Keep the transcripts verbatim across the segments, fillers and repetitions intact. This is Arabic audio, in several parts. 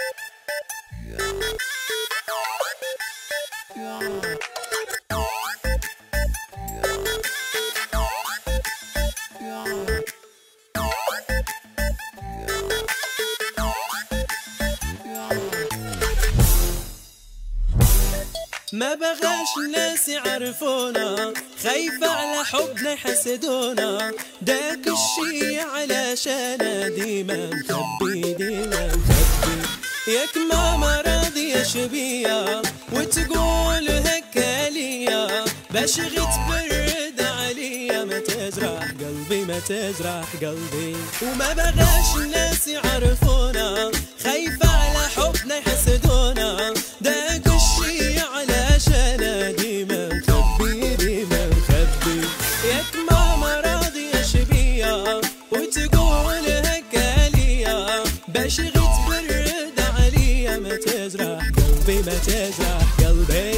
ما بغاش الناس يعرفونا، خايفة على حبنا يحسدونا، داك الشي علشان ديما مخبي ديما مخبي. ياك ماما راضية شبية وتقول هكا ليا، باش غي تبرد عليا ما تجرح قلبي ما تجرح قلبي. وما بغاش الناس يعرفونا، خايفة على حبنا يحسدونا، داك الشي علشان ديما مخبي ديما مخبي. ياك ماما راضية شبية وتقول هكا ليا، باش غي تبرد عليا ما تجرح قلبي ما تجرح قلبي.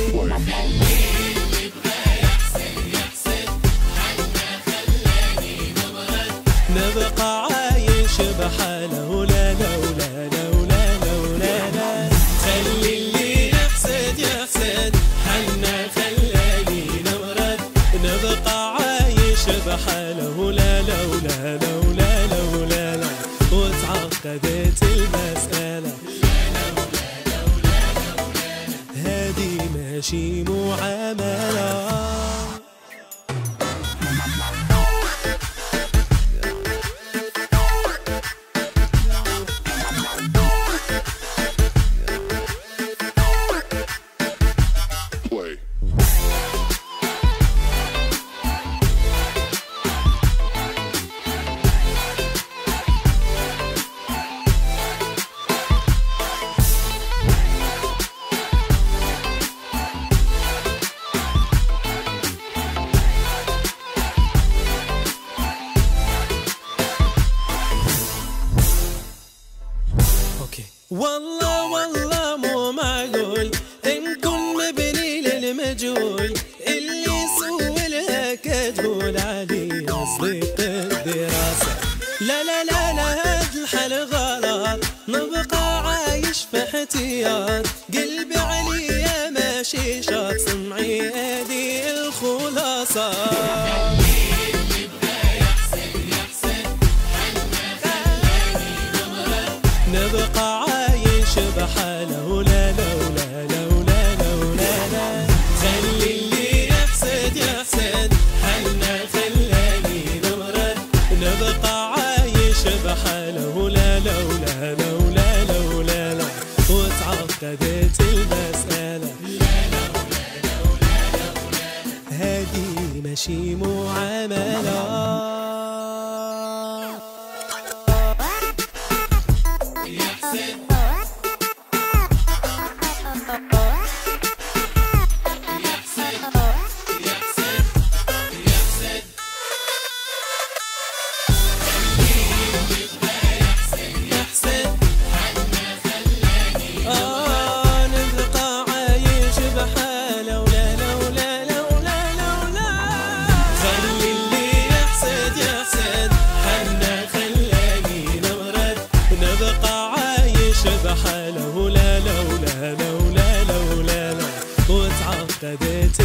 نبقى عايش بحاله لا لا ولا لا ولا لا ولا لا. خلي اللي يحسد يحسد حنا خلاني نمرد، نبقى عايش بحاله لا لا ولا لا ولا لا ولا لا. وتعقدت المسألة هادي ماشي معاملة. والله والله مو معقول نكون مبني للمجهول، اللي يسوي لك تقول علي صديق الدراسة. لا لا لا لا هاد الحل غلط، نبقى عايش في احتياط، قلبي عليا ماشي شاط، سمعي هادي الخلاصة. نبقى عايش بحاله لا لا ولا لا ولا لا ولا لا. خلي اللي يحسد يحسد حنا خلاني نمرد، نبقى عايش بحاله لا لا ولا لا ولا لا ولا لا. وتعقدت المسألة هادي ماشي معاملة. بحاله لا لا ولا لا ولا لا ولا لا. وتعقدت